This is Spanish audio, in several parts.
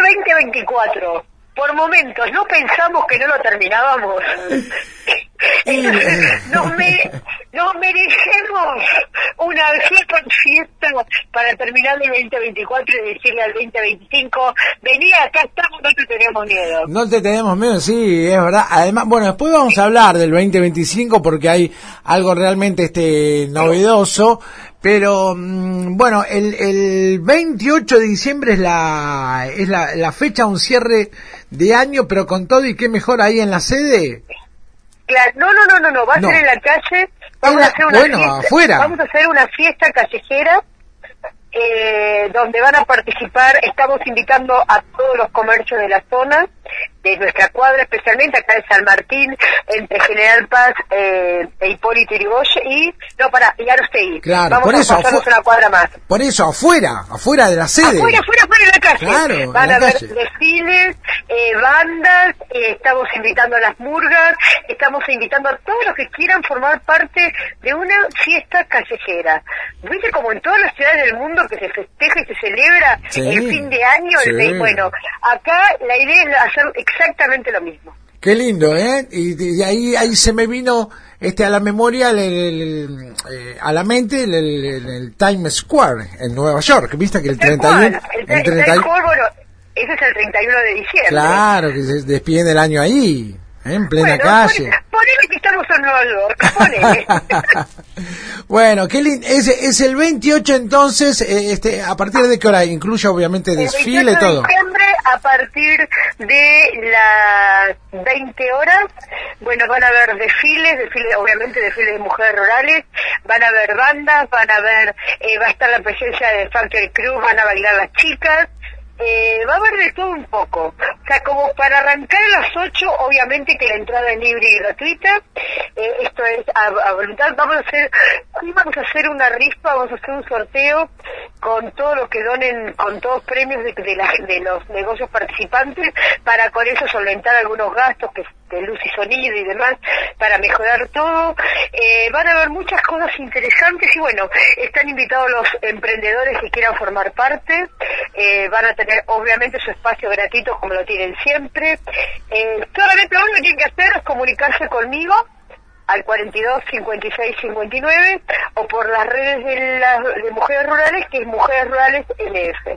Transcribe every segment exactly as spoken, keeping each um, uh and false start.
veinte veinticuatro, por momentos no pensamos que no lo terminábamos. Entonces, nos, me, nos merecemos una super fiesta para terminar el veinte veinticuatro y decirle al veinte veinticinco, vení, acá estamos, no te tenemos miedo. No te tenemos miedo, sí, es verdad. Además, bueno, después vamos a hablar del veinte veinticinco porque hay algo realmente este novedoso. Pero, bueno, el, el veintiocho de diciembre es la es la, la fecha, un cierre de año, pero con todo y qué mejor ahí en la sede. Claro, no, no, no, no, no, va a no. ser en la calle, vamos la, a hacer una bueno, fiesta, afuera. Vamos a hacer una fiesta callejera, eh, donde van a participar, estamos invitando a todos los comercios de la zona, de nuestra cuadra, especialmente acá en San Martín, entre General Paz eh, e Hipólito Yrigoyen y, no, para, y Arostegui. Claro, vamos por a eso, pasarnos afu- una cuadra más. Por eso, afuera, afuera de la sede. Afuera, afuera, afuera en la calle. Claro, van en a la haber calle. desfiles, eh, bandas, eh, estamos invitando a las murgas, estamos invitando a todos los que quieran formar parte de una fiesta callejera. ¿Viste como en todas las ciudades del mundo que se festeja y se celebra Sí, el fin de año? sí. El, bueno, acá la idea es hacer exactamente lo mismo. Qué lindo, ¿eh? Y, y ahí ahí se me vino este a la memoria, el, el, el, eh, a la mente el, el, el, el Times Square en Nueva York. ¿Viste que el treinta y uno? El, El el treinta y Times uno Square, bueno, ese es el treinta y uno de diciembre. Claro, que se despiden el año ahí, ¿eh? En plena bueno, calle. Ponele, ponele que estamos en Nueva York, ponele. Bueno, qué lindo. Es, es el veintiocho entonces, eh, este, ¿a partir de qué hora? Incluye obviamente desfile y todo. El veintiocho de diciembre, a partir de las veinte horas, bueno, van a haber desfiles, desfiles, obviamente desfiles de mujeres rurales, van a haber bandas, van a haber, eh, va a estar la presencia de Factory Crew, van a bailar las chicas, eh, va a haber de todo un poco. O sea, como para arrancar a las ocho, obviamente que la entrada es libre y gratuita, eh, esto es a, a voluntad. Vamos a hacer, hoy vamos a hacer una rifa, vamos a hacer un sorteo con todo lo que donen, con todos premios de, de, la, de los negocios participantes, para con eso solventar algunos gastos que de luz y sonido y demás, para mejorar todo. Eh, van a haber muchas cosas interesantes y bueno, están invitados los emprendedores que quieran formar parte, eh, van a tener obviamente su espacio gratuito como lo tienen siempre. Eh, solamente lo único que tienen que hacer es comunicarse conmigo al cuarenta y dos, cincuenta y seis, cincuenta y nueve o por las redes de, las de Mujeres Rurales, que es Mujeres Rurales N F.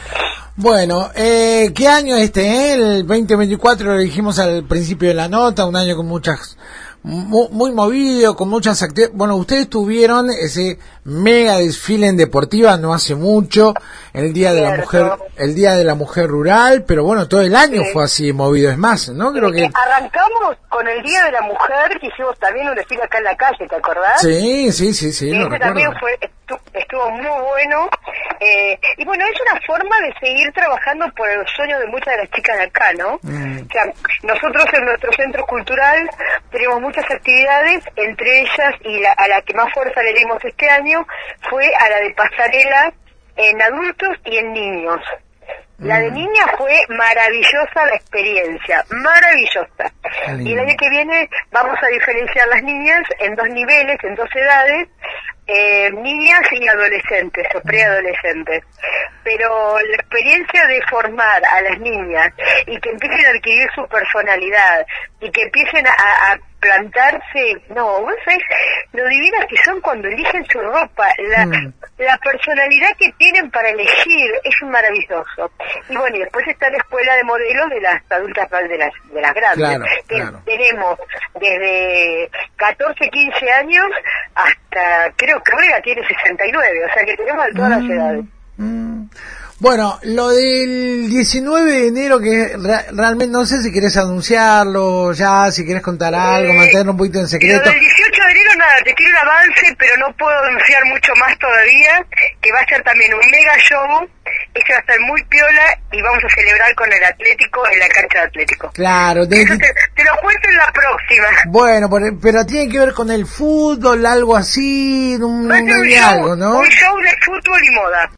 Bueno, eh, ¿qué año este? Eh? El veinte veinticuatro lo dijimos al principio de la nota, un año con muchas, muy, muy movido, con muchas actividades. Bueno, ustedes tuvieron ese mega desfile en Deportiva no hace mucho, el día de la mujer, el día de la mujer rural, pero bueno, todo el año sí. Fue así movido, es más, ¿no? Creo que arrancamos con el día de la mujer, que hicimos también un desfile acá en la calle, ¿te acordás? Sí, sí, sí, sí. Ese también fue, estuvo, estuvo muy bueno, eh, y bueno, es una forma de seguir trabajando por el sueño de muchas de las chicas de acá, ¿no? Mm. O sea, nosotros en nuestro centro cultural tenemos muchas actividades, entre ellas, y la, a la que más fuerza le dimos este año, fue a la de pasarela en adultos y en niños. La de niñas fue maravillosa la experiencia, maravillosa. Y el año que viene vamos a diferenciar las niñas en dos niveles, en dos edades, eh, niñas y adolescentes o preadolescentes. Pero la experiencia de formar a las niñas y que empiecen a adquirir su personalidad y que empiecen a, a plantarse, no, vos sabés lo divinas que son cuando eligen su ropa, la, mm. la personalidad que tienen para elegir es maravilloso. Y bueno, y después está la escuela de modelos de las adultas de las, de las grandes. Claro, que claro. Tenemos desde catorce, quince años hasta, creo que Olga tiene sesenta y nueve, o sea que tenemos de todas mm. las edades. Mm. Bueno, lo del diecinueve de enero, que re- realmente no sé si querés anunciarlo ya, si querés contar algo, eh, mantenerlo un poquito en secreto. Lo del dieciocho de enero, nada, te quiero un avance, pero no puedo anunciar mucho más todavía, que va a ser también un mega show, este va a estar muy piola y vamos a celebrar con el Atlético en la cancha de Atlético. Claro. De... Eso te, te lo cuento en la próxima. Bueno, pero tiene que ver con el fútbol, algo así, un, un, un show, algo, ¿no? Un show de fútbol y moda.